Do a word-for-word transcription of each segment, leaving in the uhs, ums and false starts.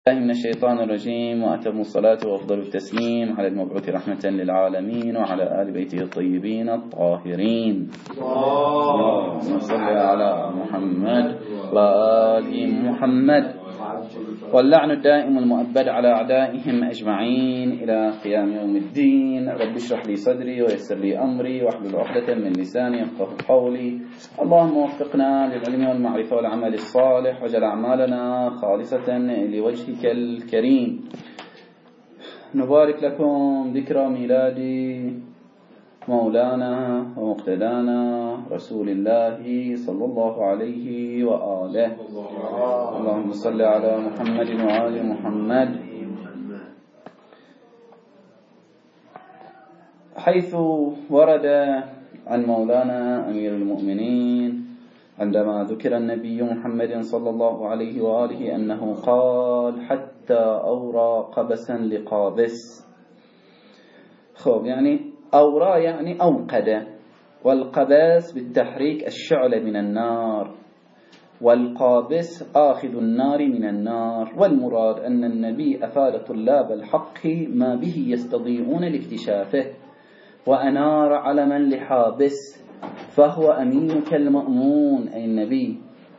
من الشيطان الرجيم، وأتم الصلاة وأفضل التسليم على المبعوث رحمة للعالمين وعلى آل بيته الطيبين الطاهرين. اللهم صل على محمد وآل محمد. واللعن الدائم المؤبد على أعدائهم أجمعين إلى قيام يوم الدين. رب اشرح لي صدري ويسر لي أمري واحلل عقدة من لساني يفقهوا قولي. اللهم وفقنا للعلم والمعرفة والعمل الصالح، واجعل أعمالنا خالصة لوجهك الكريم. نبارك لكم ذكرى ميلاد مولانا ومقتدانا رسول الله صلى الله عليه وآله. اللهم صل على محمد وآل محمد. حيث ورد عن مولانا أمير المؤمنين عندما ذكر النبي محمد صلى الله عليه وآله أنه قال حتى أورى قبسا لقابس. خب يعني أورى يعني أوقد، والقباس بالتحريك الشعلة من النار، والقابس آخذ النار من النار. والمراد أن النبي أفاد طلاب الحق ما به يستطيعون لاكتشافه، وأنار علما لحابس، فهو أمينك المأمون أي النبي،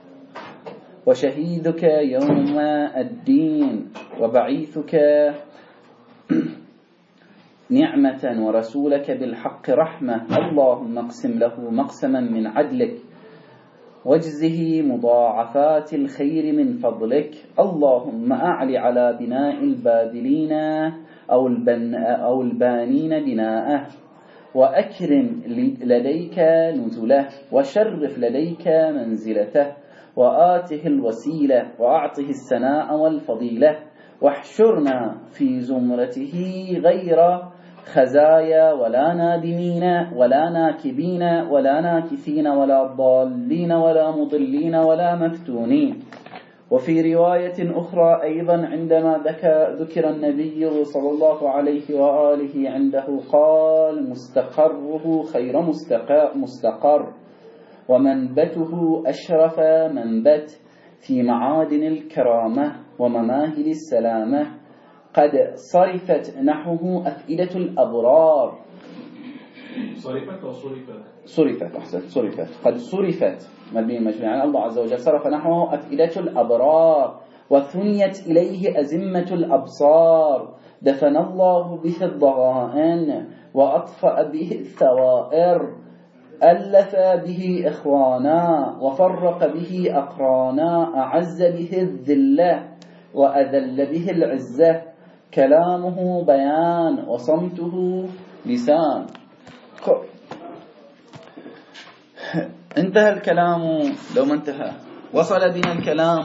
وشهيدك يوم الدين، وبعيثك نعمة، ورسولك بالحق رحمة. اللهم اقسم له مقسما من عدلك، واجزه مضاعفات الخير من فضلك. اللهم أعلي على بناء البادلين أو, البن أو البانين بناءه، وأكرم لديك نزله، وشرف لديك منزلته، وآته الوسيلة، وأعطه السناء والفضيلة، واحشرنا في زمرته غير خزايا ولا نادمين ولا ناكبين ولا ناكثين ولا ضالين ولا مضلين ولا مفتونين. وفي رواية أخرى أيضا عندما ذكر النبي صلى الله عليه وآله عنده قال مستقره خير مستقر، ومنبته أشرف منبت، في معادن الكرامة ومماهل السلامة. قد صرفت نحوه أفئدة الأبرار. صرفت وصرفت صرفت أحسن صرفت قد صرفت مبني مجموع يعني الله عز وجل صرف نحوه أفئدة الأبرار، وثنيت إليه أزمة الأبصار. دفن الله به الضغائن، وأطفأ به الثوائر، ألف به إخوانا، وفرق به أقرانا، أعز به الذلة، وأذل به العزة. كلامه بيان، وصمته لسان. انتهى الكلام لو ما انتهى، وصل بنا الكلام،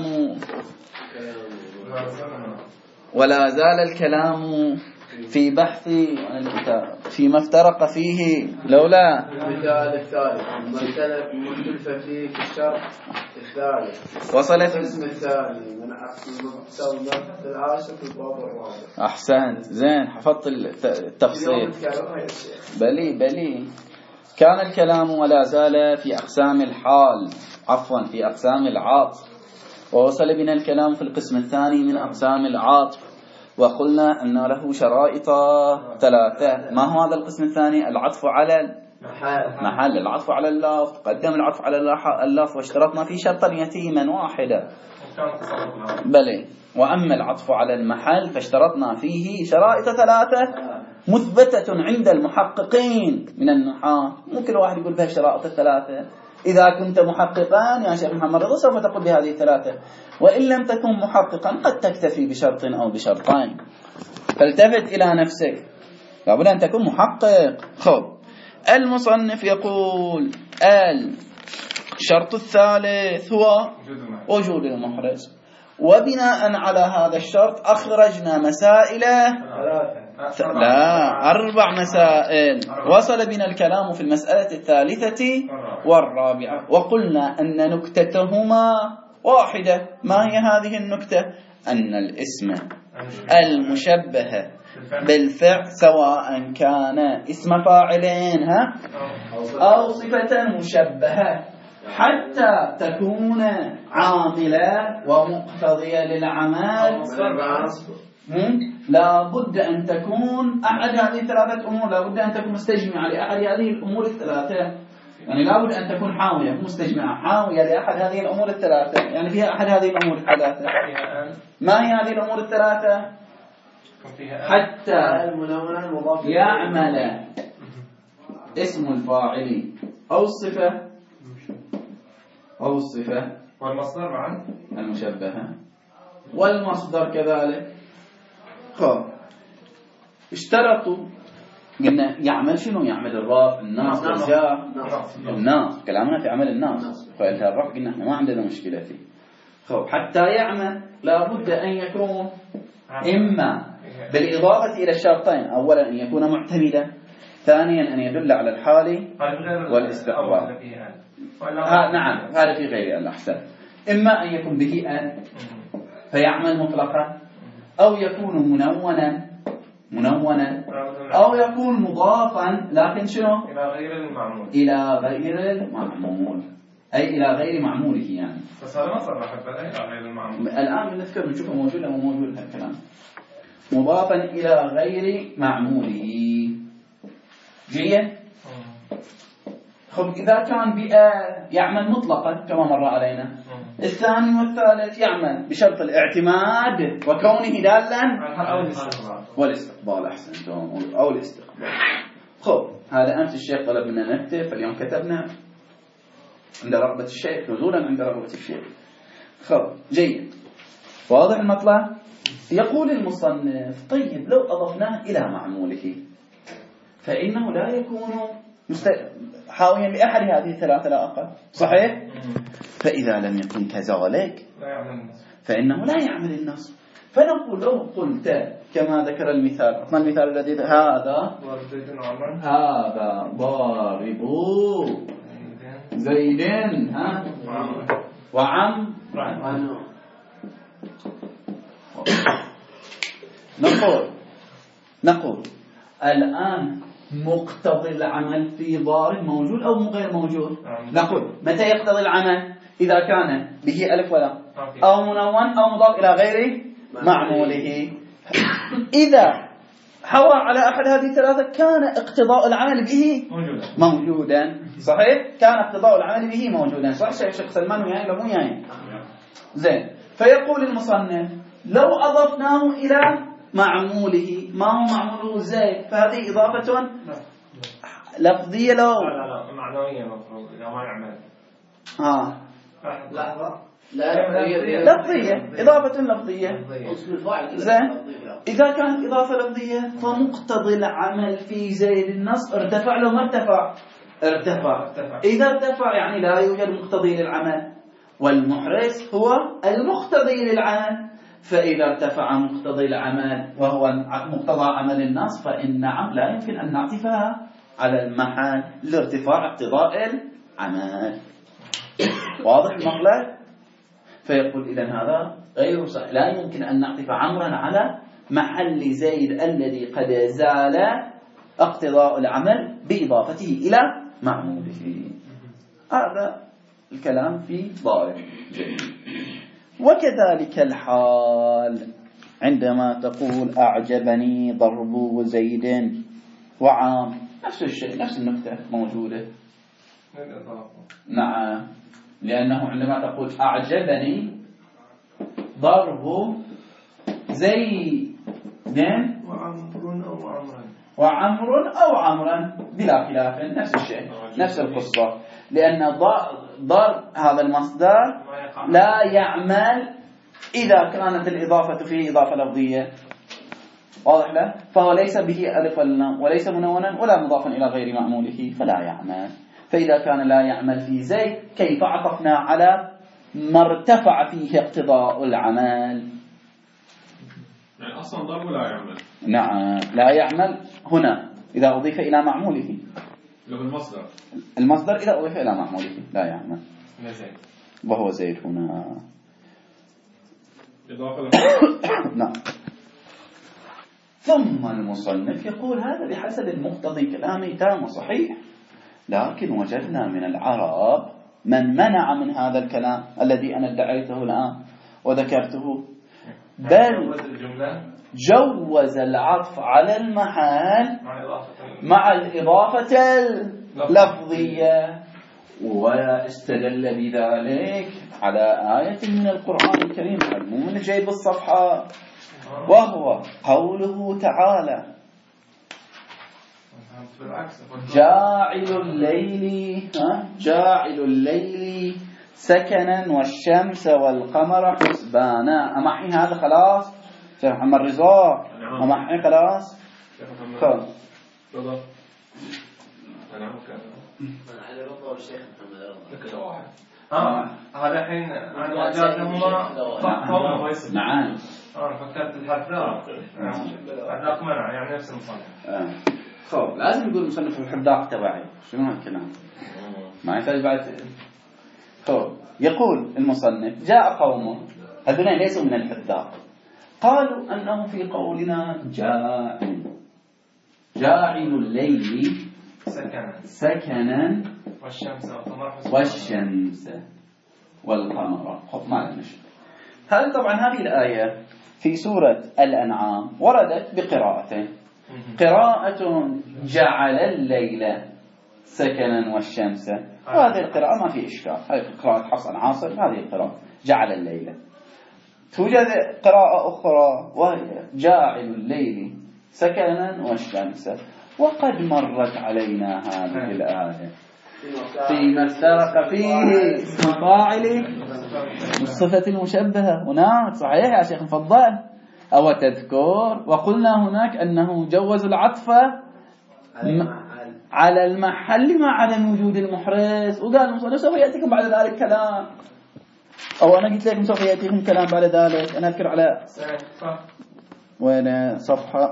ولا زال الكلام في بحث فيما افترق فيه لولا المثال الثالث مختلفة فيه في الشرح الثالث. وصل في القسم الثاني من أقسام المبحث العاشر في الباب الرابع. أحسنت زين، حفظت التفصيل. بلي بلي كان الكلام ولا زال في أقسام الحال، عفوا في أقسام العاطف، ووصل بنا الكلام في القسم الثاني من أقسام العاطف، وقلنا أن له شرائط ثلاثة. ما هو هذا القسم الثاني؟ العطف على محل، العطف على اللفظ. قدم العطف على اللفظ، واشترطنا في شرطا يتيما واحدا. بلي. وأما العطف على المحل فاشترطنا فيه شرائط ثلاثة مثبتة عند المحققين من النحاة. ممكن واحد يقول بها شرائط الثلاثة. إذا كنت محققا يا شيخ محمد رضا سوف تقول بهذه الثلاثة، وإن لم تكن محققا قد تكتفي بشرط أو بشرطين. فالتفت إلى نفسك، لابد أن تكون محقق. خب المصنف يقول الشرط الثالث هو وجود المحرز، وبناء على هذا الشرط أخرجنا مسائل لا أربع مسائل. وصل بنا الكلام في المسألة الثالثة والرابعة، وقلنا أن نكتتهما واحدة. ما هي هذه النكتة؟ أن الاسم المشبه بالفعل سواء كان اسم فاعلين ها أو صفة مشبهة حتى تكون عاملة ومقتضية للعمل لا بد أن تكون أحد هذه الثلاثة أمور، لا بد أن تكون مستجمعة لأحد هذه الأمور الثلاثة. يعني لا بد أن تكون حاوية مستجمعة حاوية لأحد هذه الأمور الثلاثة، يعني فيها أحد هذه الأمور الثلاثة. ما هي هذه الأمور الثلاثة؟ حتى يعمل اسم الفاعل أو الصفة أو الصفة والمصدر معا المشبهة والمصدر كذلك. خب اشترطوا قلنا يعمل شنو؟ يعمل الرفع الناصب الجار الناصب، كلامنا في عمل الناصب، فإذا الرفع قلنا احنا ما عندنا مشكلة فيه. خب حتى يعمل لابد أن يكون إما بالإضافة إلى الشرطين، أولا أن يكون معتمدا، ثانيا أن يدل على الحال والاستقبال. ها نعم هذا في غير الأحسن. إما أن يكون به أن فيعمل مطلقا، أو يكون منونا منونا أو يكون مضافا لكن شنو؟ إلى غير المعمول إلى غير المعمول أي إلى غير معموله يعني. بس هذا ما صرح إلى غير المعمول. الآن بنذكر نشوفه موجود أو موجود هالكلام. مضافا إلى غير معموله جيد. خب إذا كان بأ يعمل مطلقا كما مر علينا. الثاني والثالث يعمل بشرط الاعتماد وكونه دالا والاستقبال أحسنتم أو الاستقبال. خب هذا أمس الشيخ طلب منا نكتب، فاليوم كتبنا عند رغبة الشيخ نزولا عند رغبة الشيخ. خب جيد واضح المطلع. يقول المصنف طيب لو أضفناه إلى معموله فإنه لا يكون مست... حاويا لأحد هذه الثلاثة لا أقل، صحيح؟ فإذا لم يكن كذلك فإنه لا يعمل النصب. فنقول لو قلت كما ذكر المثال، ما المثال الذي هذا هذا ضارب زيد ها وعم نقول نقول الآن مقتضي العمل في ضارب موجود أو غير موجود؟ نقول متى يقتضي العمل؟ إذا كان به ألف ولا أو منون أو مضاف إلى غير معموله. إذا حوى على أحد هذه الثلاثة كان اقتضاء العمل به موجودا، صحيح؟ كان اقتضاء العمل به موجودا، صح شيخ سلمان وياي لو وياي؟ زين. فيقول المصنف لو أضفناه إلى معموله، ما هو معموله زيد، فهذه إضافة لفظية لو لا لا معنوية مفروض إذا ما يعمل آه لحظة لا لفظية إضافة لفظية زين. إذا كانت إضافة لفظية فمقتضي العمل في زيد النص ارتفع لو ما ارتفع ارتفع. إذا ارتفع يعني لا يوجد مقتضي للعمل، والمحرز هو المقتضي للعمل. فإذا ارتفع مقتضي العمل وهو مقتضى عمل النص فإن نعم لا يمكن أن نعطفها على المحل لارتفاع اقتضاء العمل. واضح المطلب؟ فيقول إذن هذا غير صحيح، لا يمكن أن نعطف عمرا على محل زيد الذي قد زال اقتضاء العمل بإضافته إلى معموله. هذا الكلام في ضارب. وكذلك الحال عندما تقول أعجبني ضرب زيد وعام، نفس الشيء نفس النكتة موجودة. نعم، لأنه عندما تقول أعجبني ضرب زيد وعمر أو عمرا وعمر أو عمرا بلا خلاف، نفس الشيء نفس القصة، لأن ضرب هذا المصدر لا يعمل إذا كانت الإضافة فيه إضافة لفظية، واضح له؟ فهو ليس به ألف وليس منونا ولا مضافا إلى غير معموله فلا يعمل. فإذا كان لا يعمل في زيد كيف عطفنا على ما ارتفع فيه اقتضاء العمل؟ يعني أصلا ضرب لا يعمل. نعم لا يعمل هنا إذا أضيف إلى معموله، لو المصدر المصدر إذا أضيف إلى معموله لا يعمل، زيد وهو زيد هنا إضافة نعم. ثم المصنف يقول هذا بحسب المقتضي كلامي تام وصحيح، لكن وجدنا من العرب من منع من هذا الكلام الذي أنا ادعيته الآن وذكرته، بل جوز العطف على المحل مع الإضافة اللفظية، واستدل بذلك على آية من القرآن الكريم مو من جيب الصفحة، وهو قوله تعالى جاعل الليل جاعل الليل سكنا والشمس والقمر حسبانا. أمحي هذا خلاص شيخ محمد رضا، أمحي خلاص خلاص. اه هذا الحين انا جاتهما فقط نعم. انا فكرت الحذاق الحذاق منع يعني نفس المصنف. خب لازم نقول مصنف الحذاق تبعي، شنو هالكلام ما يحتاج بعد. خب يقول المصنف جاء قوم هذول ليسوا من الحذاق قالوا أنه في قولنا جاعل جاعل الليل سكنا سكنا والشمس والقمر والشمس والقمر. خب ما لنا شيء. هل طبعا هذه الآية في سورة الأنعام وردت بقراءتين، قراءة جعل الليل سكنا والشمس، وهذه القراءة ما في إشكال، هذه قراءة حفص عن عاصم، هذه القراءة جعل الليل. توجد قراءة أخرى وهي جاعل الليل سكنا والشمس، وقد مرت علينا هذه الآية فيما افترق فيه اسم فاعل والصفة المشبهة هناك. صحيح يا شيخ مفضل، أو تذكر وقلنا هناك أنه جوز العطف على المحل مع عدم وجود المحرز، وقال المصنف سوف يأتيكم بعد ذلك كلام، أو أنا قلت لكم سوف يأتيكم كلام بعد ذلك. أنا أذكر على وين صفحة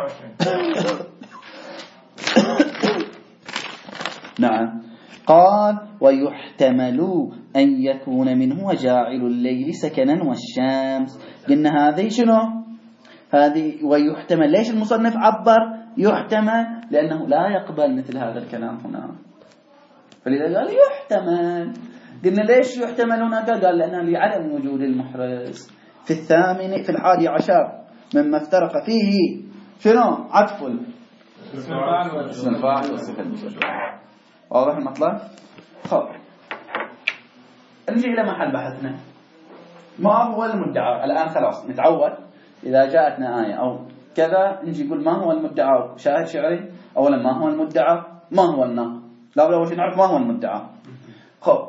نعم. قال ويحتمل أن يكون منه وجاعل الليل سكنا والشمس. قلنا هذه شنو هذه ويحتمل. ليش المصنف عبر يحتمل؟ لأنه لا يقبل مثل هذا الكلام هنا، فلذا قال يحتمل. قلنا ليش يحتمل هنا؟ قال لأنه لعدم وجود المحرز في الثامن في الحادي عشر مما افترق فيه شنو عطف اسم الفاعل والصفة المشبهة. واضح المطلب؟ خب نجي إلى محل بحثنا، ما هو المدعى الآن؟ خلاص نتعود إذا جاءتنا آية أو كذا نجي نقول ما هو المدعى. شاهد شعري أولا ما هو المدعى، ما هو الناقض، لا بد أول شيء نعرف ما هو المدعى. خب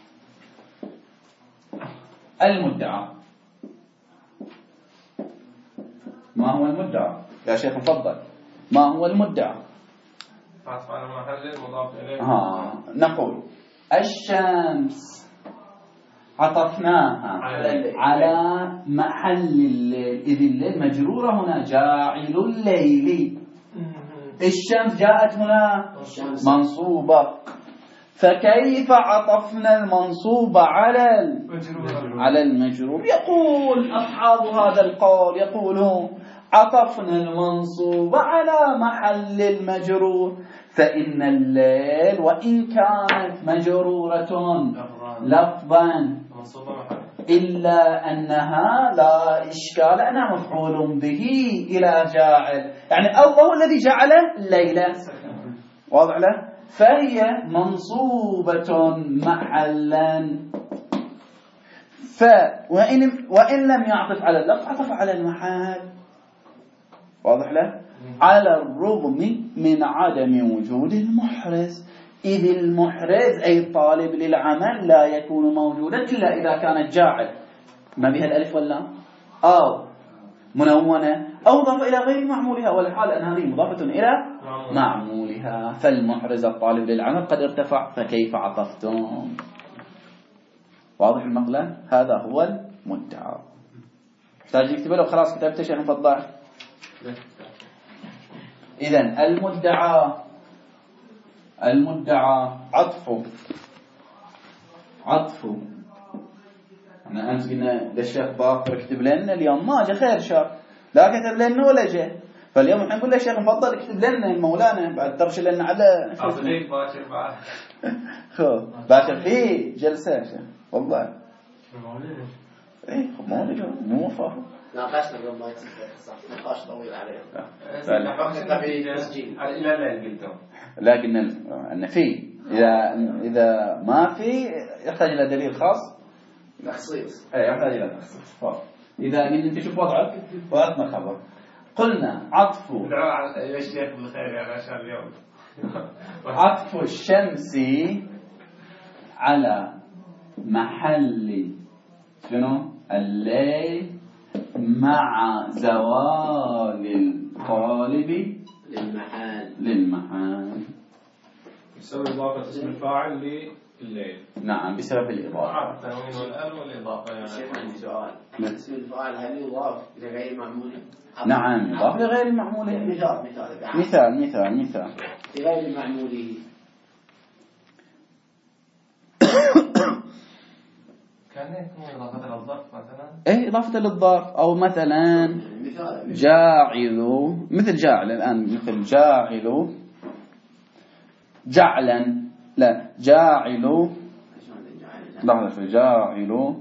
المدعى ما هو المدعى يا شيخ مفضل؟ ما هو المدعى؟ عطف على المحل المضاف إليه. ها نقول الشمس عطفناها على, على محل الليل، إذ الليل مجرورة هنا جاعل الليل. الشمس جاءت هنا منصوبة، فكيف عطفنا المنصوب على على المجرور؟ يقول أصحاب هذا القول يقولون عطفنا المنصوب على محل المجرور، فإن الليل وإن كانت مجرورة لفظا إلا أنها لا إشكال أنها مفعول به إلى جاعل، يعني الله الذي جعل الليل واضح له، فهي منصوبة محلا. ف وإن وإن لم يعطف على اللفظ عطف على المحل واضح له، على الرغم من عدم وجود المحرز، إذ المحرز أي الطالب للعمل لا يكون موجودا إلا إذا كانت جاعل ما بها الألف واللام أو منونة أو مضافة إلى غير معمولها، والحال أن هذه مضافة إلى معمولها، فالمحرز الطالب للعمل قد ارتفع، فكيف عطفتم؟ واضح المقلة؟ هذا هو المدعى. تحتاج نكتب له خلاص كتبت شيء مفضل. إذن المدعى المدعى عطفه عطفه أنا أمس قلنا للشيخ باقر اكتب لنا اليوم ما جاء خير شر، لا كتب لنا ولا جاء، فاليوم الحين نقول له شيخ نفضل اكتب لنا مولانا بعد ترشي لنا على أصلي باكر بعد خو باكر في جلسة شيخ والله مولد ايه خب مولد مو فاهم ناقشنا قبل ما يصير صح نقاش طويل عليه لا لا قلتهم لكن ان في اذا اذا ما في يحتاج الى دليل خاص تخصيص اي يحتاج الى تخصيص اذا قلت انت شوف وضعك وقتنا خبر قلنا عطف يا شيخ بالخير يا باشا اليوم عطف الشمس على محل شنو الليل مع زوال القالب للمحال للمحال يسوي إضافة اسم الفاعل لليل نعم بسبب الإضافة التنوين والأل والإضافة يعني الشيخ عندي سؤال اسم الفاعل هل يضاف لغير معموله؟ نعم يضاف لغير المعموله مثال مثال مثال مثال مثال لغير معموله كان يكون إضافة للظرف مثلا ايه إضافة للظرف أو مثلا مثال جاعل مثل جاعل الآن مثل جاعل جعلا لا جاعل لحظة جاعل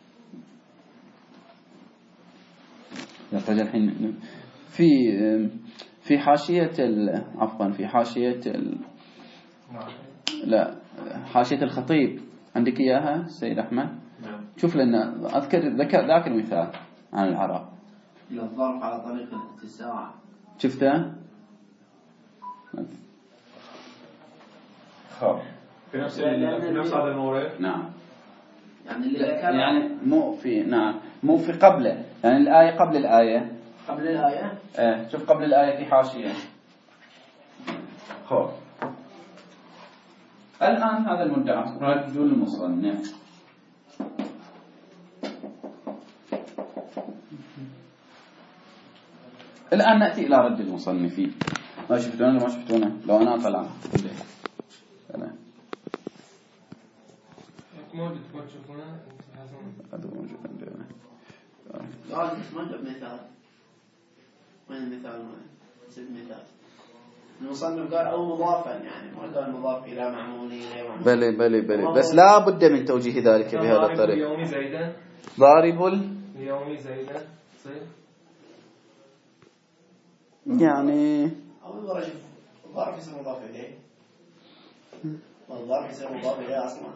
يحتاج الحين في في حاشية عفوا في حاشية ال... لا حاشية الخطيب عندك إياها السيد أحمد شوف لنا أذكر ذكر ذاك المثال عن العرب للظرف على طريق الاتساع شفته خب في نفس في نفس هذا المورد نعم يعني اللي ذكر يعني مو في نعم مو في قبله يعني الآية قبل الآية قبل الآية ايه شوف قبل الآية في حاشية خب الآن هذا المدعى رد المصنف الآن نأتي إلى رد المصنفين ما شفتونه ما شفتونه لو أنا طلع أنا موجود تشوفونه هذا موجود عندنا قال ما جاب مثال وين المثال وين سيب مثال المصنف قال أو مضافا يعني ما قال مضاف إلى معموله غير معموله بلي بلي بلي بس لا بد من توجيه ذلك بهذا الطريق اليومي زيدا ضارب اليومي زيدا صير يعني أول مرة أشوف الظرف يصير مضاف إليه والظرف يصير مضاف إليه أصلا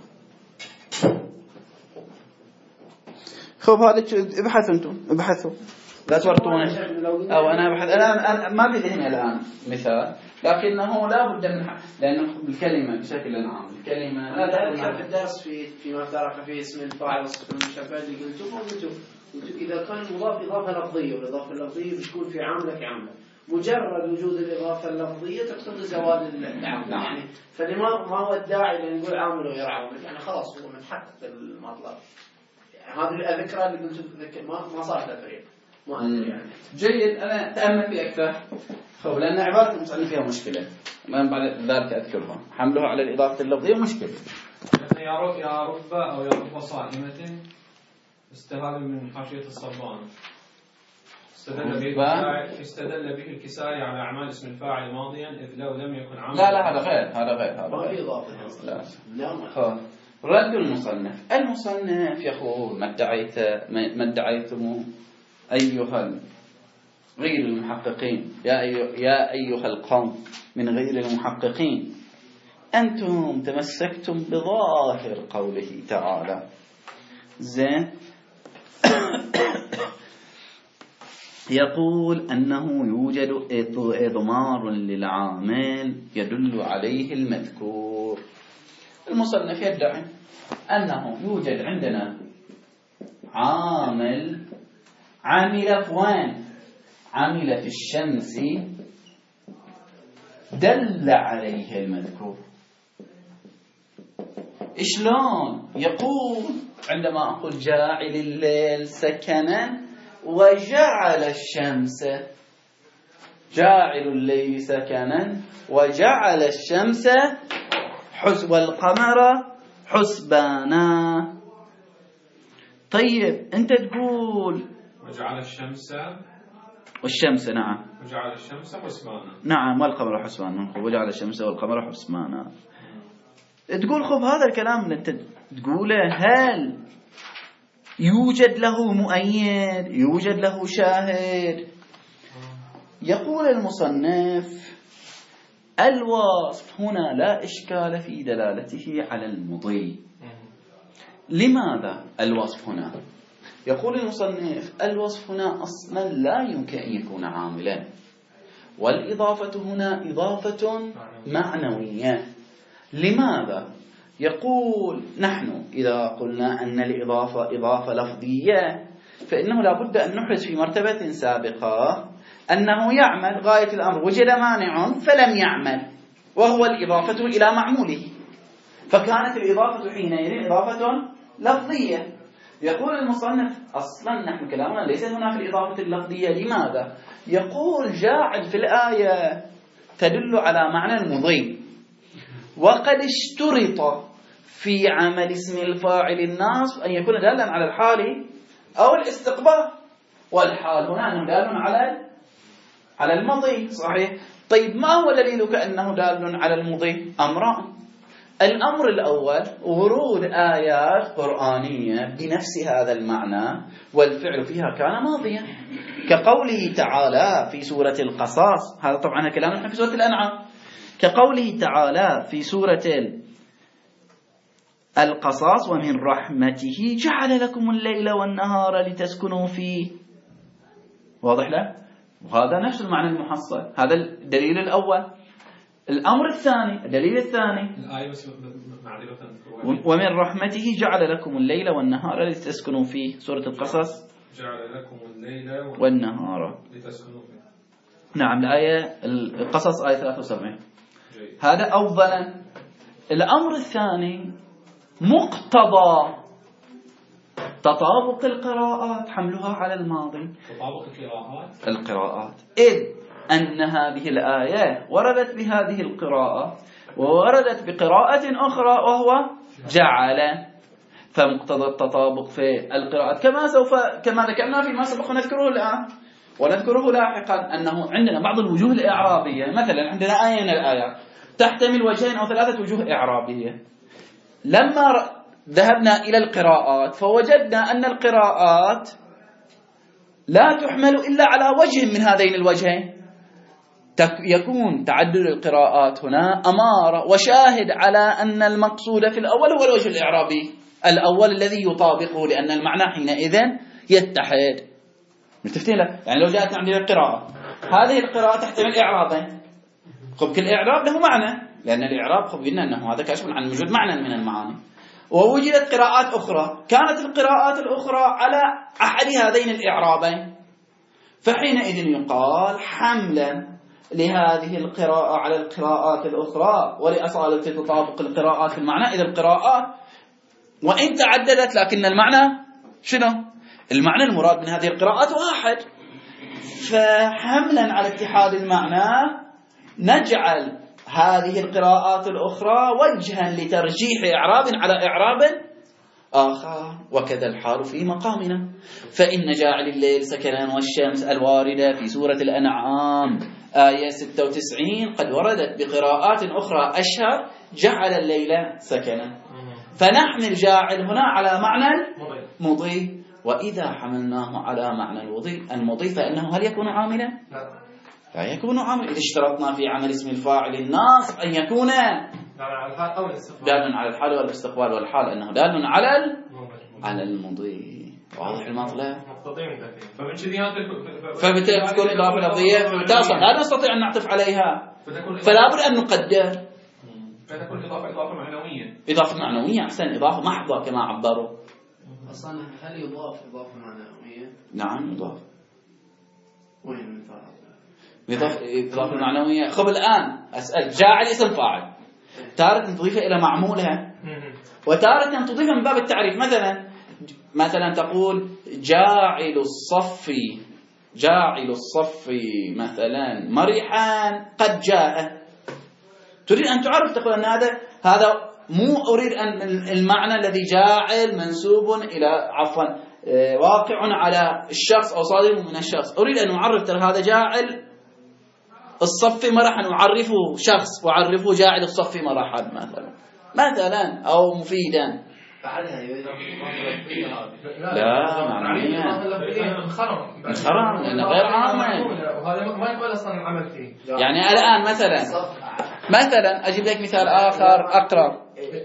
خب هذا ابحثوا انتم ابحثوا لا تورطوني او انا ابحث الان ما بذهني الان مثال لكنه لا بد من لانه الكلمه بشكل عام الكلمه لا ذلك في الدرس في فيما افترق فيه اسم الفاعل والصفه المشبهه اللي قلتم قلتم اذا كان المضاف اضافه لفظيه والاضافه اللفظيه بتكون في عامله في عامله مجرد وجود الإضافة اللفظية تقتضي زوال العامل يعني فلما ما هو الداعي لنقول عامل وغير عامل يعني خلاص هو متحقق المطلب يعني هذه الذكرى اللي قلت ذكر ما ما صار تفريق ما أدري يعني جيد أنا أتأمل في أكثر خب لأن عبارة المصنف فيها مشكلة ما بعد ذلك أذكرها حملها على الإضافة اللفظية مشكلة يعني يا رب يا رب أو يا رب صائمة استهال من حاشية الصبان استدل به استدل به الكسائي على أعمال اسم الفاعل ماضيا إذ لو لم يكن عامل لا لا هذا غير هذا غير هذا ما غير إضافة لا لا رد المصنف المصنف يقول ما ادعيت ما ادعيتم أيها غير المحققين يا أيها يا أيها القوم من غير المحققين أنتم تمسكتم بظاهر قوله تعالى زين يقول أنه يوجد إضمار للعامل يدل عليه المذكور المصنف يدعي أنه يوجد عندنا عامل عمل فوان عمل في الشمس دل عليه المذكور إشلون يقول عندما أقول جاعل الليل سكنا وجعل الشمس جاعل الليل سكنا وجعل الشمس حسب والقمر حسبانا طيب أنت تقول وجعل الشمس والشمس نعم وجعل الشمس حسبانا نعم والقمر حسبانا وجعل الشمس والقمر حسبانا. تقول خب هذا الكلام اللي انت تقوله هل يوجد له مؤيد يوجد له شاهد؟ يقول المصنف الوصف هنا لا إشكال في دلالته على المضي. لماذا الوصف هنا؟ يقول المصنف الوصف هنا أصلا لا يمكن أن يكون عاملا، والإضافة هنا إضافة معنوية. لماذا؟ يقول نحن إذا قلنا أن الإضافة إضافة لفظية فإنه لابد أن نحرز في مرتبة سابقة أنه يعمل غاية الأمر وجد مانع فلم يعمل، وهو الإضافة إلى معموله، فكانت الإضافة حينئذ إضافة لفظية. يقول المصنف أصلا نحن كلامنا ليس هنا في الإضافة اللفظية. لماذا؟ يقول جاعل في الآية تدل على معنى المضي، وقد اشترط في عمل اسم الفاعل الناصب أن يكون دالا على الحال أو الاستقبال، والحال هنا أنه دال على على المضي. صحيح. طيب ما هو دليلك أنه دال على المضي؟ أمران. الأمر الأول ورود آيات قرآنية بنفس هذا المعنى والفعل فيها كان ماضيا، كقوله تعالى في سورة القصص، هذا طبعا كلام نحن في سورة الأنعام، كقوله تعالى في سورة القصص ومن رحمته جعل لكم الليل والنهار لتسكنوا فيه. واضح له؟ وهذا نفس المعنى المحصل. هذا الدليل الأول. الأمر الثاني الدليل الثاني الآية معذرة ومن رحمته جعل لكم الليل والنهار لتسكنوا فيه، سورة القصص جعل لكم الليل والنهار لتسكنوا فيه. نعم الآية القصص آية ثلاثة وسبعين. هذا أولا. الأمر الثاني مقتضى تطابق القراءات حملها على الماضي. تطابق القراءات القراءات إذ أن هذه الآية وردت بهذه القراءة ووردت بقراءة أخرى وهو جعل، فمقتضى التطابق في القراءات كما سوف كما ذكرنا فيما سبق نذكره الآن ونذكره لاحقا، أنه عندنا بعض الوجوه الإعرابية. مثلا عندنا آية من الآيات تحتمل وجهين أو ثلاثة وجوه إعرابية. لما ذهبنا إلى القراءات فوجدنا أن القراءات لا تحمل إلا على وجه من هذين الوجهين، يكون تعدد القراءات هنا أمارة وشاهد على أن المقصود في الأول هو الوجه الإعرابي الأول الذي يطابقه، لأن المعنى حينئذ يتحد. متفتين له؟ يعني لو جاءت عندنا القراءة، هذه القراءة تحتمل إعرابين، خب كل إعراب له معنى، لأن الإعراب خب قلنا أنه هذا كشف عن وجود معنى من المعاني. ووجدت قراءات أخرى كانت القراءات الأخرى على أحد هذين الإعرابين، فحينئذ يقال حملا لهذه القراءة على القراءات الأخرى ولأصالة تطابق القراءات في المعنى. إذا القراءات وإن تعددت لكن المعنى شنو؟ المعنى المراد من هذه القراءات واحد، فحملا على اتحاد المعنى نجعل هذه القراءات الأخرى وجها لترجيح إعراب على إعراب آخر، وكذا الحال في مقامنا. فإن جاعل الليل سكنا والشمس الواردة في سورة الأنعام آية ستة وتسعين قد وردت بقراءات أخرى أشهر جعل الليل سكنا، فنحمل جاعل هنا على معنى مضي. وإذا حملناه على معنى المضي المضي فإنه هل يكون عاملا؟ لا يكون عاملا. إذا اشترطنا في عمل اسم الفاعل الناصب أن يكون دال على الحال والاستقبال، والحال أنه دال على على المضي. واضح المطلب؟ فبالتالي تكون إضافة لفظية، فبالتالي لا نستطيع أن نعطف عليها، فلا بد أن نقدر. فتكون إضافة إضافة معنوية. إضافة معنوية أحسن، إضافة محضة كما عبروا. أصلا هل يضاف إضافة معنوية؟ نعم يضاف. وين المثال؟ إضافة معنوية. خب الآن أسأل، جاعل اسم فاعل تارة تضيفه إلى معمولها وتارة تضيفه من باب التعريف. مثلا مثلا تقول جاعل الصف جاعل الصف مثلا مريحا قد جاء، تريد أن تعرف تقول أن هذا هذا مو أريد أن المعنى الذي جاعل منسوب إلى عفوا واقع على الشخص أو صادر من الشخص، أريد أن أعرف ترى هذا جاعل الصف مرحا، أعرفه شخص وأعرفه جاعل الصف مرحا مثلا مثلا أو مفيدا. لا معنوية انخرم لأنه غير عامل، وهذا ما يقبل أصلا العمل فيه. يعني الآن مثلا مثلا أجيب لك مثال آخر أقرب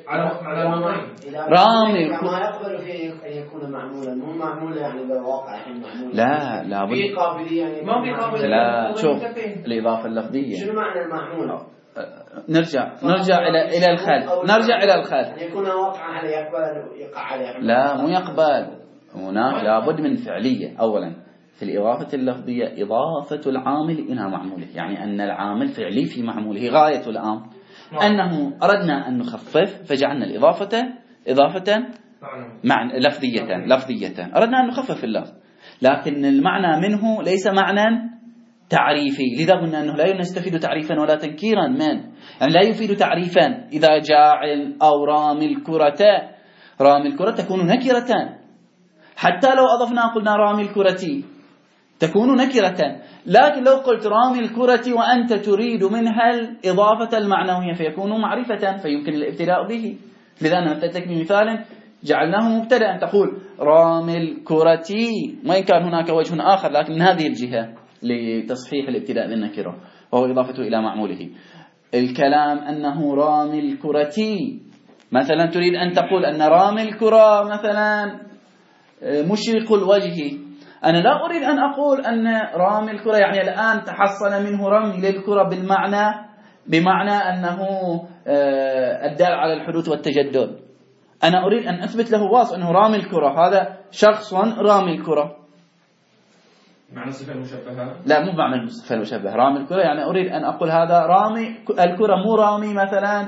رامي ما يقبل فيه أن يكون معمولا، مو معمولا يعني بالواقع الحين معمولا. لا لا في قابلية يعني ما في قابلية. لا شوف الإضافة اللفظية. شنو معنى المعمول؟ نرجع نرجع إلى إلى الخل نرجع إلى الخل أن يكون واقعا هذا يقبل يقع عليه. لا مو يقبل، هناك لابد من فعلية. أولا في الإضافة اللفظية إضافة العامل إلى معموله، يعني أن العامل فعلي في معموله. غاية الأمر أنه أردنا أن نخفف فجعلنا الإضافة إضافة معنى لفظية لفظية أردنا أن نخفف اللفظ، لكن المعنى منه ليس معنى تعريفي، لذا قلنا أنه لا نستفيد تعريفا ولا تنكيرا من، يعني لا يفيد تعريفا. إذا جاعل أو رامي الكرة، رامي الكرة تكون نكرة، حتى لو أضفنا قلنا رامي الكرة تكون نكرة، لكن لو قلت رامي الكرة وأنت تريد منها الإضافة المعنوية فيكون معرفة فيمكن الابتداء به. لذا أنا مثلت لك بمثال جعلناه مبتدأ، تقول رامي الكرة، وإن كان هناك وجه آخر لكن من هذه الجهة لتصحيح الابتداء بالنكرة وهو إضافته إلى معموله. الكلام أنه رامي الكرة، مثلا تريد أن تقول أن رامي الكرة مثلا مشرق الوجه، أنا لا أريد أن أقول أن رامي الكرة يعني الآن تحصل منه رمي للكرة بالمعنى بمعنى أنه الدال على الحدوث والتجدد. أنا أريد أن أثبت له وصف أنه رامي الكرة، هذا شخص رامي الكرة. معنى الصفة المشبهة؟ لا مو معنى الصفة المشبهة، رامي الكرة يعني أريد أن أقول هذا رامي الكرة، مو رامي مثلا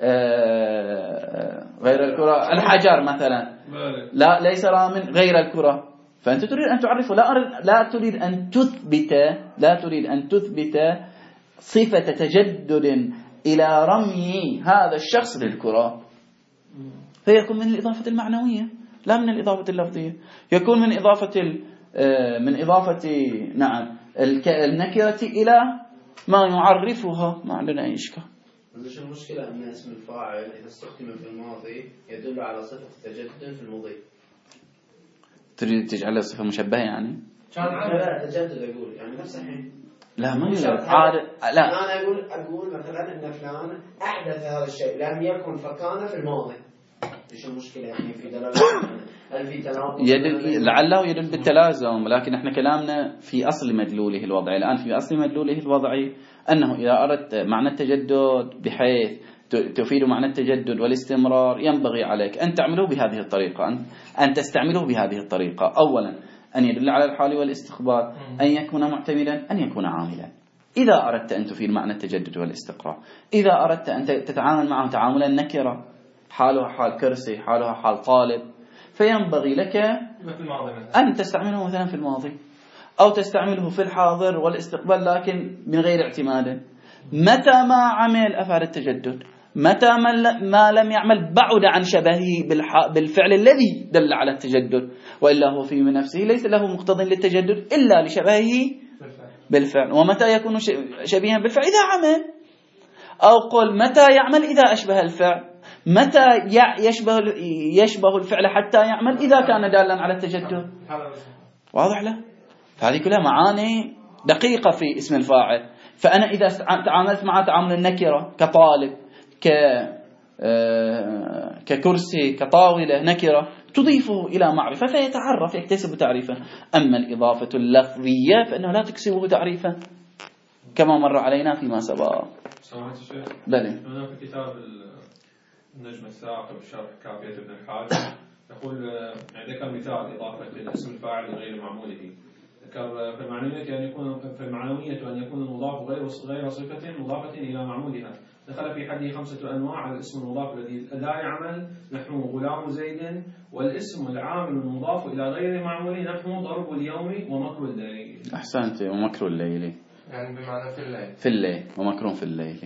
غير الكرة الحجر مثلا، لا ليس رامي غير الكرة. فأنت تريد أن تعرفه، لا لا تريد أن تثبت لا تريد أن تثبت صفة تجدد إلى رمي هذا الشخص للكرة، فيكون من الإضافة المعنوية لا من الإضافة اللفظية، يكون من إضافة من إضافة نعم النكرة إلى ما يعرفها، ما عندنا أي إشكال. بس المشكلة أن اسم الفاعل إذا استخدم في الماضي يدل على صفة تجدد في المضي. تريد تجعلها صفة مشبهة يعني؟ كان لا تجدد أقول يعني نفس الحين. لا ما عاد لا أنا أقول أقول مثلا إن فلان أحدث هذا الشيء لم يكن فكان في الماضي. إيش المشكلة يعني في دلالة؟ هل في تناقض؟ يدل لعله يدل بالتلازم، لكن احنا كلامنا في أصل مدلوله الوضعي. الآن في أصل مدلوله الوضعي أنه إذا أردت معنى التجدد بحيث تفيد معنى التجدد والاستمرار ينبغي عليك أن تعمله بهذه الطريقة، أن أن تستعمله بهذه الطريقة. أولا أن يدل على الحال والاستقبال، أن يكون معتمدا، أن يكون عاملا. إذا أردت أن تفيد معنى التجدد والاستقرار، إذا أردت أن تتعامل معه تعاملا نكرة، حالها حال كرسي، حالها حال طالب، فينبغي لك أن تستعمله مثلا في الماضي أو تستعمله في الحاضر والاستقبال لكن من غير اعتماد. متى ما عمل أفعل التجدد، متى ما لم يعمل بعد عن شبهه بالفعل الذي دل على التجدد، وإلا هو في من نفسه ليس له مقتضٍ للتجدد إلا لشبهه بالفعل. ومتى يكون شبيها بالفعل؟ إذا عمل. أو قل متى يعمل إذا أشبه الفعل، متى يشبه يشبه الفعل حتى يعمل إذا كان دالا على التجدد. واضح له؟ فهذه كلها معاني دقيقة في اسم الفاعل. فأنا إذا تعاملت معه تعامل النكرة كطالب، ك ككرسي، كطاولة، نكرة تضيفه إلى معرفة فيتعرف يكتسب تعريفا. أما الإضافة اللفظية فإنها لا تكسبه تعريفا كما مر علينا فيما سبق. سمعت الشيخ؟ بلى. هنا في كتاب النجم الثاقب شرح كافية ابن الحاج يقول ذكر مثال إضافة الاسم الفاعل لغير معموله، ذكر في المعنوية أن يكون في المعنوية أن يكون المضاف غير غير صفة مضافة إلى معمولها. دخل في حده خمسة أنواع على الاسم المضاف الذي لا يعمل نحو غلام زيد، والاسم العامل المضاف إلى غير معموله نحو ضرب اليوم ومكر الليل. أحسنت، ومكر الليل يعني بمعنى في الليل في الليل ومكر في الليل.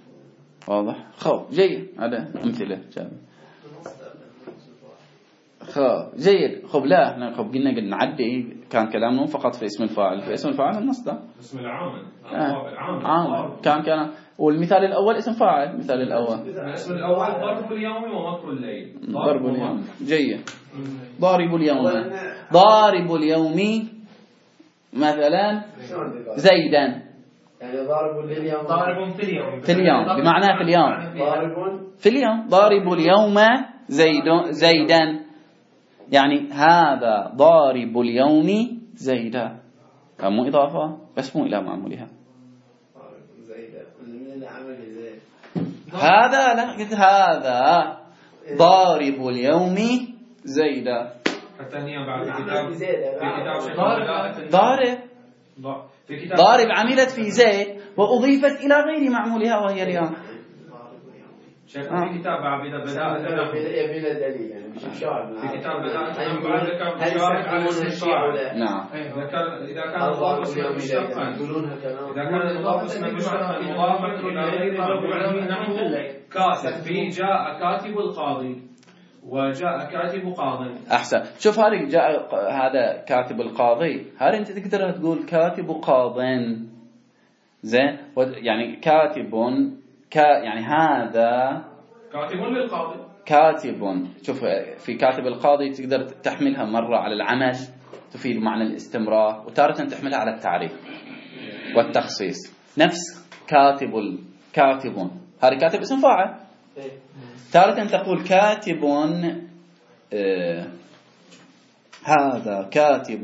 واضح؟ خو جيد، هذا أمثلة جامد. خب جيد. خب لا احنا خب قلنا قلنا نعدي كان كلامنا فقط في اسم الفاعل. في اسم الفاعل المصدر اسم العامل آه. العامل عامل كان كان والمثال الأول اسم فاعل. المثال الأول الاسم الأول ضرب اليوم ومكر الليل. ضرب اليوم. جيد. ضارب اليوم. ضارب اليوم مثلا زيدا. يعني ضارب لليوم. ضارب في اليوم. في اليوم بمعنى في اليوم. ضارب في اليوم. ضارب اليوم زيد زيدا يعني هذا ضارب اليوم زيدا. مو إضافة بس مو إلى معمولها. زيدا من عمل زيد. هذا لا قلت هذا ضارب اليوم زيدا. حتى هي بعد كتاب في كتاب ضارب في كتاب ضارب عملت في زيد وأضيفت إلى غير معمولها وهي اليوم. شيخ في كتاب بعد بدأت يبي دليل يعني مش شعر. في كتاب بدأت أنا بعد ذكر مشارك على اسم الفاعل. نعم. ذكر إذا كان الضاف اسم مشتقا إذا كان الضاف اسم مشتقا مضافا إلى غير مفعول نحو كاتب. في جاء كاتب القاضي وجاء كاتب قاض. أحسن. شوف هذا جاء هذا كاتب القاضي. هذا أنت تقدر تقول كاتب قاض زين يعني كاتب كا يعني هذا كاتب للقاضي. كاتب. شوف في كاتب القاضي تقدر تحملها مرة على العمل تفيد معنى الاستمرار وتارة تحملها على التعريف والتخصيص. نفس كاتب كاتب هذا كاتب اسم فاعل. تارة تقول كاتب آه هذا كاتب.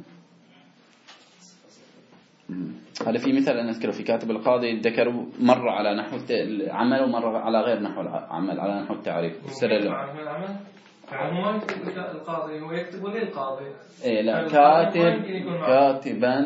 هذا في مثال أنا أذكره في كاتب القاضي ذكروا مرة على نحو العمل ومرة على غير نحو العمل على نحو التعريف. العمل عموما القاضي هو يكتب للقاضي. إيه لا كاتب كاتبا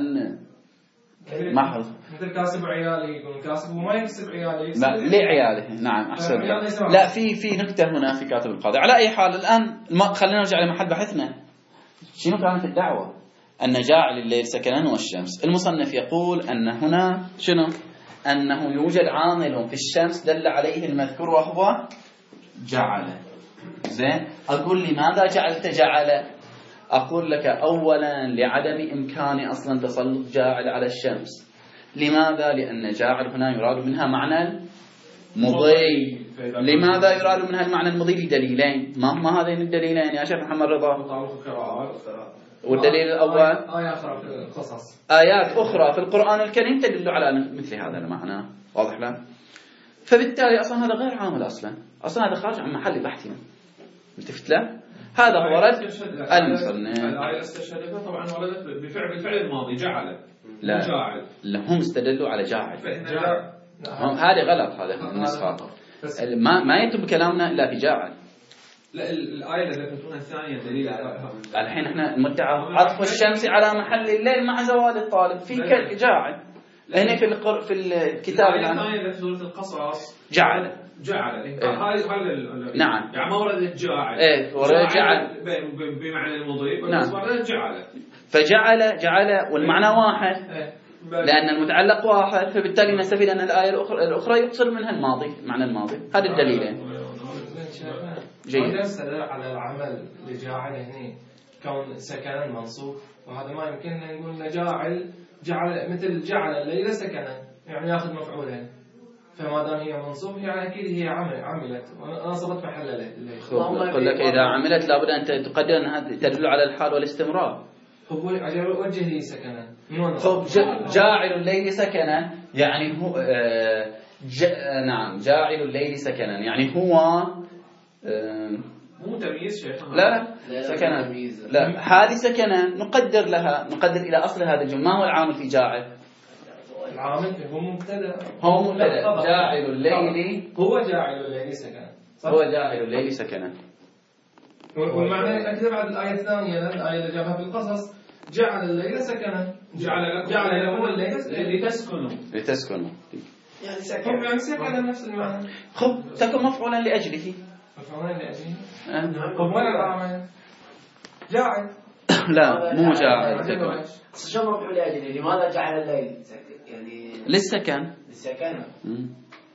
محض مثل كاسب عيالي يقول كاسب وما يكسب عيالي لا لعياله. نعم أحسن. لا في في نكتة هنا في كاتب القاضي. على أي حال الآن خلينا نرجع لمحل بحثنا. شنو كانت الدعوة؟ أن جاعل الليل سكنا والشمس. المصنف يقول أن هنا شنو؟ أنه يوجد عامل في الشمس دل عليه المذكور وهو جعل. زين أقول لماذا جعلت جعل؟ أقول لك أولا لعدم إمكان أصلا تسلط جاعل على الشمس. لماذا؟ لأن جاعل هنا يراد منها معنى مضي. لماذا يراد منها المعنى المضي؟ لدليلين. ما هما هذين الدليلين يا شيخ محمد رضا؟ والدليل الأول آيات أخرى في القصص. آيات أخرى في القرآن الكريم تدل على مثل هذا المعنى. واضح لا؟ فبالتالي أصلا هذا غير عامل أصلا. أصلا هذا خارج عن محل بحثنا. التفت له؟ هذا هو رد المصنف. الآية استشهدتها طبعا وردت بفعل بالفعل الماضي جعل. لا جاعل. هم استدلوا على جاعل. جاعل. هذا غلط هذا النسخة. ما ما يتم كلامنا إلا في جاعل. لا الآية اللي ذكرتونها الثانية دليل. الحين احنا المدعى عطف الشمس على محل الليل مع زوال الطالب في جاعل. هنا في القر في الكتاب الثانية اللي في سورة القصص جعل. جعل. هاي هاي نعم. يعني ما وردت جاعل. ايه ورد جعل بمعنى المضي. نعم. وردت جعل. فجعل جعل والمعنى واحد. لأن المتعلق واحد فبالتالي نستفيد أن الآية الأخرى الأخرى يقصد منها الماضي معنى الماضي. هذا الدليل. جيد. استدل على العمل لجاعل هنا كون سكنا منصوب وهذا ما يمكننا نقول جاعل جعل مثل جعل الليل سكنا يعني ياخذ مفعولين فما دام هي منصوب يعني أكيد هي عمل عملت ونصبت محل الليل. أقول لك إذا عملت لابد أن تقدر أنها تدل على الحال والاستمرار. هو أجل وجه لي سكنا. خب جاعل الليل سكنا يعني هو آه جا نعم جاعل الليل سكنا يعني هو آه مو تمييز شيخ. لا لا سكنا. لا هذه سكنا نقدر لها نقدر إلى أصل هذا الجمل. ما هو العامل في جاعل؟ العامل هو مبتدا. هو مبتدا. جاعل الليل هو جاعل الليل سكنا. هو جاعل الليل سكنا. والمعنى أكثر بعد الآية الثانية الآية اللي جابها في القصص جعل الليل سكنا. جعل لكم جعل لكم الليل لتسكنوا. لتسكنوا. يعني سكن. يعني سكن نفس المعنى. خب تكون مفعولا لأجله. مفعولا لأجله. طب وين العامل؟ جاعل. لا مو جاعل تكون. شو مفعول لأجله؟ لماذا جعل الليل يعني؟ للسكن. للسكن.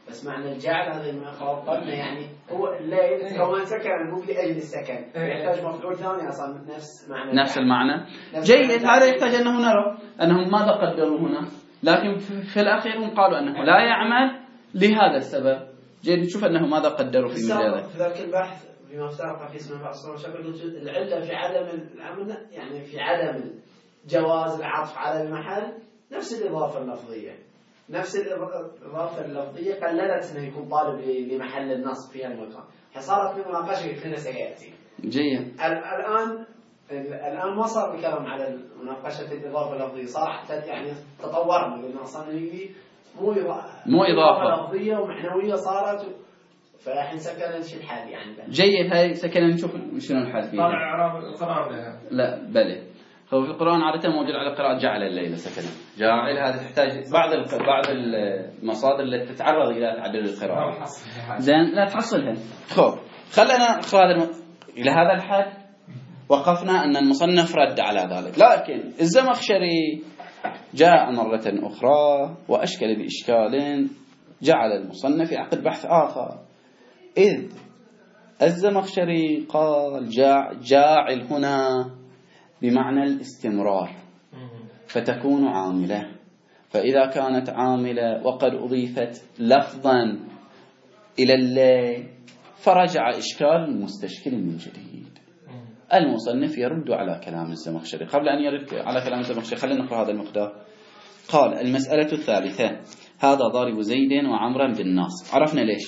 بس معنى الجعل هذا ما قلنا يعني هو الليل كون سكن مو لأجل السكن يحتاج مفعول ثاني أصلا نفس معنى نفس المعنى. جيد، هذا يحتاج أنه نرى أنهم ماذا قدروا هنا، لكن في الأخير هم قالوا أنه لا يعمل لهذا السبب. جيد، نشوف أنه ماذا قدروا في مثل هذا. في ذاك البحث بما افترق في اسم البحث العلة في عدم العمل، يعني في عدم جواز العطف على المحل نفس الإضافة اللفظية. نفس الإضافة اللفظية قللت أنه يكون طالب لمحل النصب في هالمكان، فصارت في مناقشة كنا سيأتي. جيد. الآن الآن ما صار الكلام على مناقشة الإضافة اللفظية، صار يعني تطورنا قلنا أصلا مو مو إضافة لفظية ومعنوية صارت، فالحين سكن شو الحال يعني؟ جيد، هاي سكن نشوف شنو الحال فيها. طالع إعراب القرآن لها. لا بلى، هو في القرآن عادة موجود على قراءة جعل الليل سكنا. جاعل هذا تحتاج بعض بعض المصادر التي تتعرض إلى تعديل القراءة. زين، لا تحصلها. خب خلنا خالد إلى هذا الحد وقفنا أن المصنف رد على ذلك، لكن الزمخشري جاء مرة أخرى وأشكل بإشكال جعل المصنف يعقد بحث آخر، إذ الزمخشري قال جاعل هنا بمعنى الاستمرار فتكون عاملة، فإذا كانت عاملة وقد أضيفت لفظا إلى الليل فرجع إشكال المستشكل من جديد. المصنف يرد على كلام الزمخشري. قبل أن يرد على كلام الزمخشري خلينا نقرأ هذا المقدار. قال: المسألة الثالثة، هذا ضارب زيد وعمرا بالناصب. عرفنا ليش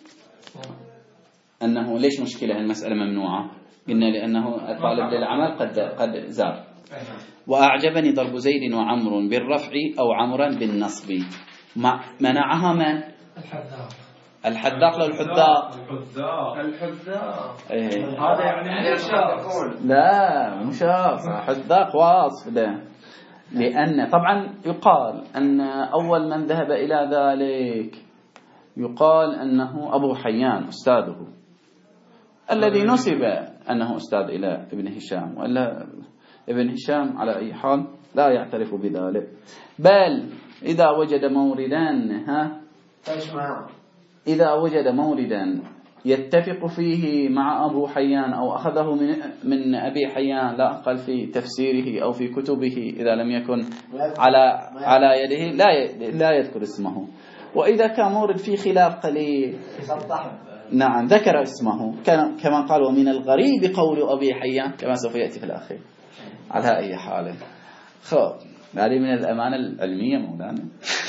أنه ليش مشكلة المسألة ممنوعة. قلنا لأنه الطالب للعمل قد قد زار. وأعجبني ضرب زيد وعمر بالرفع أو عمرا بالنصب. منعها من؟ الحذاق. الحذاق لو الحذاق الحذاق الحذاق إيه. هذا يعني مشاف. لا مشاف، حذاق واصف ده. لأن طبعا يقال أن أول من ذهب إلى ذلك يقال أنه أبو حيان أستاذه الذي نسب أنه أستاذ إلى ابن هشام، وإلا ابن هشام على أي حال لا يعترف بذلك. بل إذا وجد موردا ها إذا وجد موردا يتفق فيه مع أبو حيان أو أخذه من من أبي حيان لا أقل في تفسيره أو في كتبه، إذا لم يكن على على يده لا لا يذكر اسمه. وإذا كان مورد في خلاف قليل نعم ذكر اسمه، كما قال: ومن الغريب قول أبي حيان، كما سوف يأتي في الأخير. على أي حال خب هذه من الأمانة العلمية مولانا.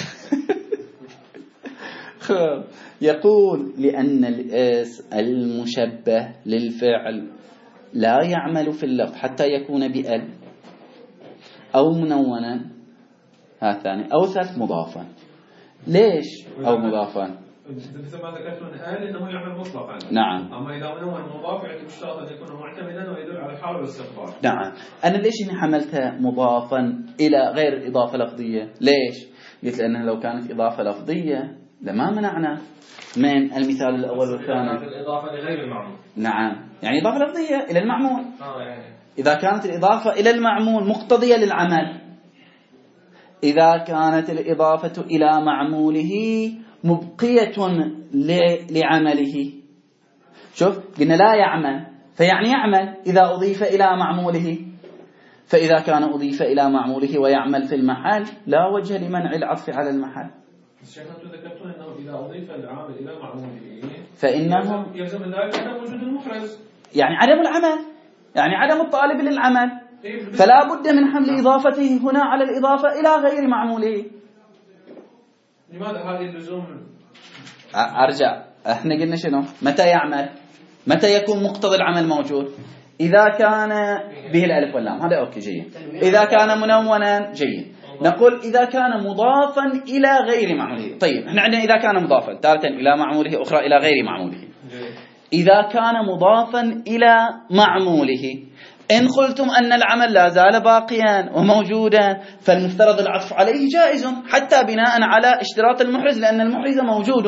خب يقول: لأن الاسم المشبه للفعل لا يعمل في اللفظ حتى يكون بأل أو منونا، هذا الثاني، أو ثالث مضافا. ليش أو مضافا؟ مثل ما ذكرت من آل إنه يعمل مطلقا. نعم. أما إذا منون مضاف يعتبر اشتراط أن يكون معتمدا ويدل على الحال والاستقبال. نعم. أنا ليش إني حملتها مضافا إلى غير إضافة لفظية؟ ليش؟ قلت لأنها لو كانت إضافة لفظية لما منعنا من المثال الأول والثاني. الإضافة لغير المعمول. نعم، يعني إضافة لفظية إلى المعمول. آه يعني. إذا كانت الإضافة إلى المعمول مقتضية للعمل، إذا كانت الإضافة إلى معموله مبقية لعمله. شوف قلنا لا يعمل، فيعني يعمل إذا أضيف إلى معموله، فإذا كان أضيف إلى معموله ويعمل في المحل لا وجه لمنع العطف على المحل. شيخنا ذكرتون أنه إذا أضيف العامل إلى معموله فإنه يلزم ذلك عدم وجود المحرز، يعني عدم العمل، يعني عدم الطالب للعمل، فلا بد من حمل إضافته هنا على الإضافة إلى غير معموله. لماذا هذه اللزوم؟ أرجع، احنا قلنا شنو؟ متى يعمل؟ متى يكون مقتضى العمل موجود؟ إذا كان به الألف واللام، هذا أوكي جيد. إذا كان منونا جيد. نقول إذا كان مضافا إلى غير معموله. طيب احنا عندنا إذا كان مضافا تارة إلى معموله، أخرى إلى غير معموله. إذا كان مضافا إلى معموله، إن قلتم أن العمل لا زال باقيا وموجودا فالمفترض العطف عليه جائز حتى بناء على اشتراط المحرز، لأن المحرز موجود،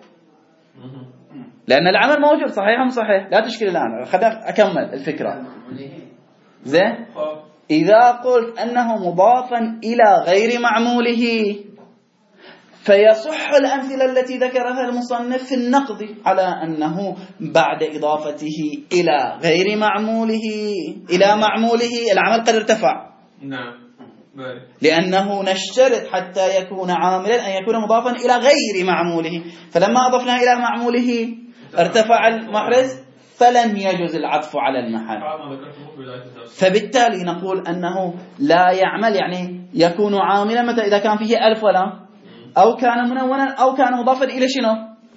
لأن العمل موجود. صحيح أم صحيح؟ لا تشكل الآن، خلينا أكمل الفكرة. زين، إذا قلت أنه مضافا إلى غير معموله فيصح الأمثلة التي ذكرها المصنف في النقد على أنه بعد إضافته إلى غير معموله إلى معموله العمل قد ارتفع. نعم. لأنه نشترط حتى يكون عاملا أن يكون مضافا إلى غير معموله، فلما أضفنا إلى معموله ارتفع المحرز فلم يجوز العطف على المحل. فبالتالي نقول أنه لا يعمل، يعني يكون عاملا متى إذا كان فيه ألف ولا أو كان منونا أو كان مضافا إلى شنو؟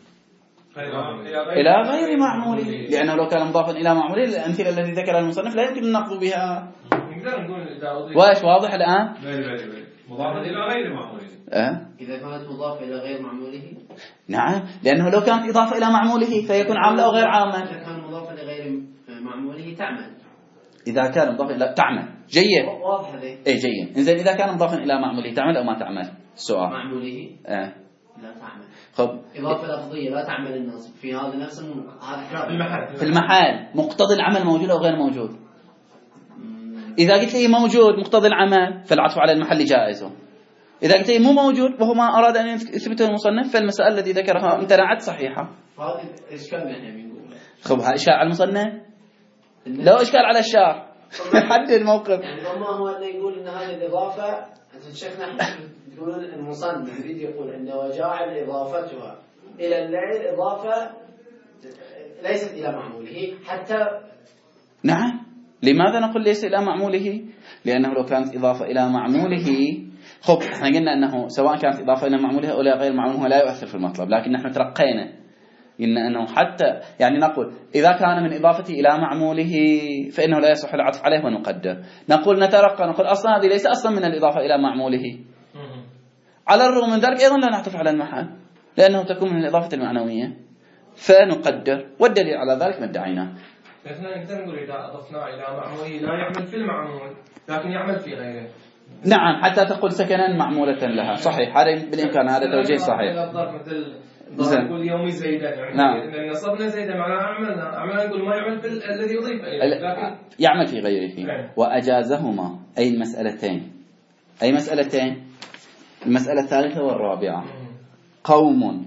إلى غير معموله، لأنه لو كان مضافا إلى معموله الأمثلة التي ذكرها المصنف لا يمكن النقض بها. واش واضح الآن؟ مضافا إلى غير معموله. أه؟ إذا كانت مضافة إلى غير معموله نعم، لأنه لو كانت إضافة إلى معموله فيكون عامل أو غير عامل. إذا كان مضافة لغير معموله تعمل. إذا كان مضافا إلى تعمل جيد. واضح هذه. إيه جيد. إنزين إذا كان مضافا إلى معموله تعمل أو ما تعمل؟ السؤال. معموله. أه. لا تعمل. خب. إضافة لفظية لا تعمل النصب في هذا نفس الم... هذا في المحل. في المحل مقتضي العمل موجود أو غير موجود؟ إذا قلت لي موجود مقتضي العمل فالعطف على المحل جائز. إذا قلت لي مو موجود وهو ما أراد أن يثبته المصنف فالمسألة التي ذكرها امتنعت صحيحة. هذا إشكال نحن بنقول. خب ها إشكال على المصنف؟ لو إشكال على الشارع حدد الموقف. يعني ما هو أنه يقول أن هذه الإضافة شيخنا يقولون المصنف يريد يقول أنه وجاعل إضافتها إلى الليل إضافة ليست إلى معموله حتى. نعم. لماذا نقول ليس إلى معموله؟ لأنه لو كانت إضافة إلى معموله، خب احنا قلنا أنه سواء كانت إضافة إلى معموله أو إلى غير معموله لا يؤثر في المطلب، لكن نحن ترقينا قلنا أنه حتى يعني نقول إذا كان من إضافته إلى معموله فإنه لا يصح العطف عليه ونقدر. نقول نترقى نقول أصلا هذه ليس أصلا من الإضافة إلى معموله، على الرغم من ذلك أيضا لا نعطف على المحل لأنه تكون من الإضافة المعنوية فنقدر، والدليل على ذلك ما ادعيناه. لكن نقدر نقول إذا أضفنا إلى معموله لا يعمل في المعمول لكن يعمل في غيره. نعم، حتى تقول سكنا معمولة لها. صحيح، هذا بالإمكان، هذا توجيه صحيح. مثل نقول يومي زيدا، يعني نعم. نصبنا زيدا معناها عملنا عملنا نقول ما يعمل في الذي يضيف إليه لكن يعمل في غيره. وأجازهما أي المسألتين أي مسألتين المسألة الثالثة والرابعة. قوم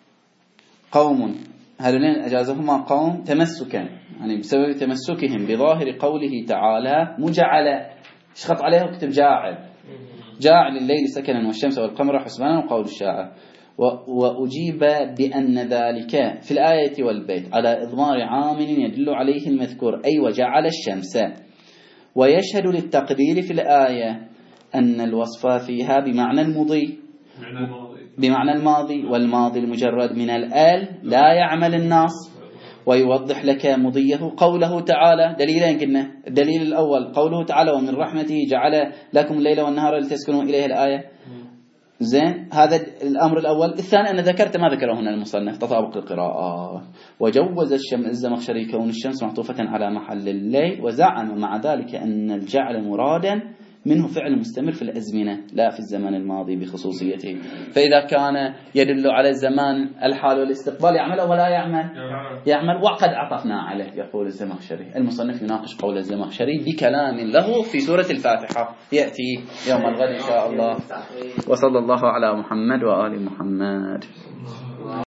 قوم هذولين أجازهما قوم تمسكا، يعني بسبب تمسكهم بظاهر قوله تعالى مجعل، شخط عليه وكتب جاعل جاعل الليل سكنا والشمس والقمر حسبانا وقول الشاعر. وأجيب بأن ذلك في الآية والبيت على إضمار عامل يدل عليه المذكور أي وجعل الشمس، ويشهد للتقدير في الآية أن الوصف فيها بمعنى المضي بمعنى الماضي، والماضي المجرد من الآل لا يعمل الناس. ويوضح لك مضيه قوله تعالى دليلين قلنا، الدليل الأول قوله تعالى ومن رحمته جعل لكم الليل والنهار لتسكنوا إليه الآية. زين، هذا الأمر الأول. الثاني أنا ذكرت ما ذكره هنا المصنف تطابق القراءة. وجوز الشمس الزمخشري كون الشمس معطوفة على محل الليل، وزعم مع ذلك أن الجعل مرادا منه فعل مستمر في الأزمنة لا في الزمن الماضي بخصوصيته. فإذا كان يدل على الزمان الحال والاستقبال يعمل أو لا يعمل؟ يعمل. وقد عطفنا عليه يقول الزمخشري. المصنف يناقش قول الزمخشري بكلام له في سورة الفاتحة يأتي يوم الغد إن شاء الله. وصلى الله على محمد وآل محمد.